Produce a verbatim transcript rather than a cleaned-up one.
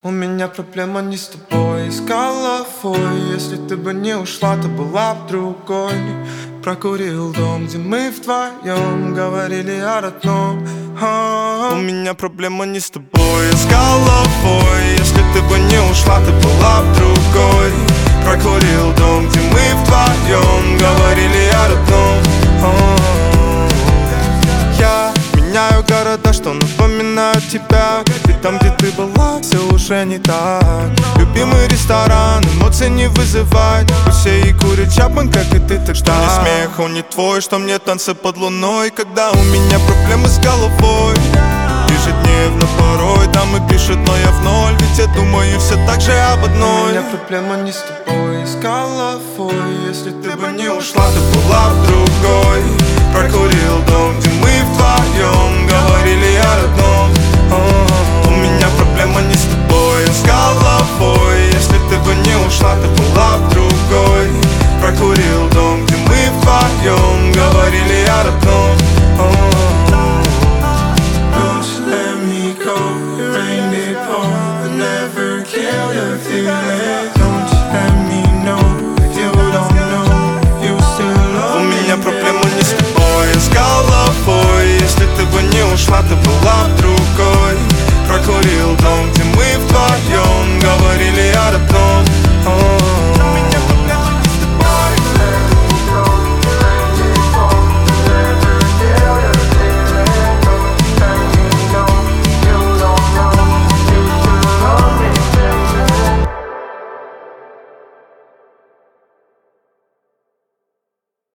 У меня проблема не с тобой, с головой. Если ты бы не ушла, то была б другой. Прокурил дом, где мы вдвоем говорили о родном. А-а-а. У меня проблема не с тобой, а с головой. Если ты бы не ушла, ты была б другой. Прокурил дом, где мы вдвоем говорили о родном. А-а-а. Я меняю города, что напоминают тебя. Ты там, где ты была, все уже не так. Любимый ресторан, эмоций не вызывает. Все и курят чапман, как и ты, так что не смех, он не твой. Что мне танцы под луной, когда у меня проблемы с головой. Ежедневно порой дамы пишут, но я в ноль. Ведь я думаю все так же об одной. У меня проблема не с тобой, с головой. Если ты бы не ушла, ты была б другой. Прокурил дом, где мы вдвоем говорили о родном. О-о-о. У меня проблема не с